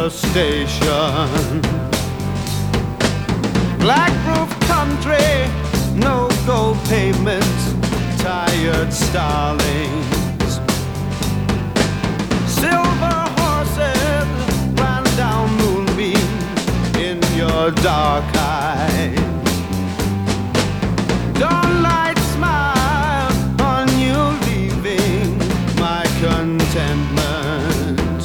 the station. Black roof country, no gold pavements, tired starlings. Silver horses ran down moonbeams in your dark eyes. Dawnlight smile on you leaving my contentment.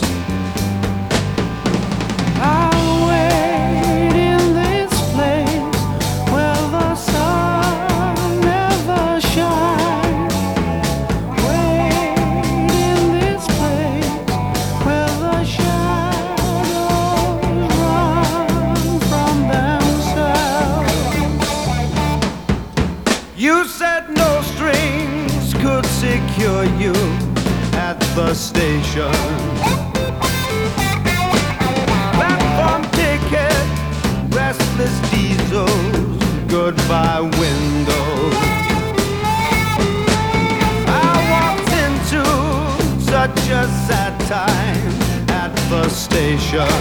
I'll wait in this place where the sun never shines. Wait in this place where the shadows run from themselves. You said no strings could secure you at the station. Platform ticket, restless diesels, goodbye windows. I walked into such a sad time at the station.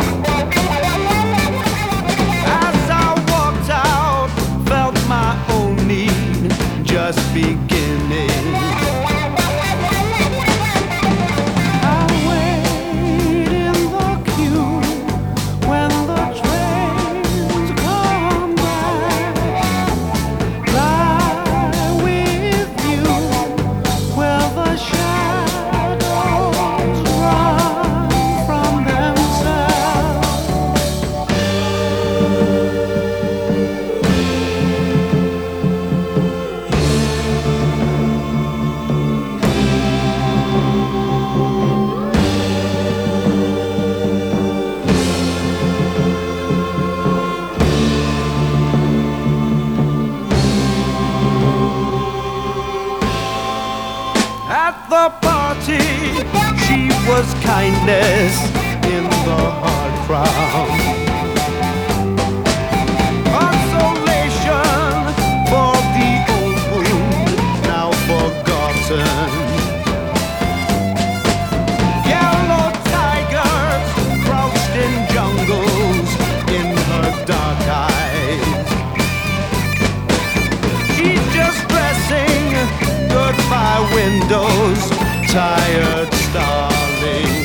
As I walked out, felt my own need just beginning. I wait in the queue when the trains come back. Lie with you where the shadows run from themselves. At the party, she was kindness in the hard crowd. Consolation for the old wound now forgotten. Yellow tigers crouched in jungles in her dark eyes. She's just dressing goodbye windows, tired starlings.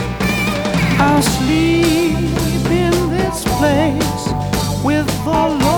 I'll sleep in this place with the Lord.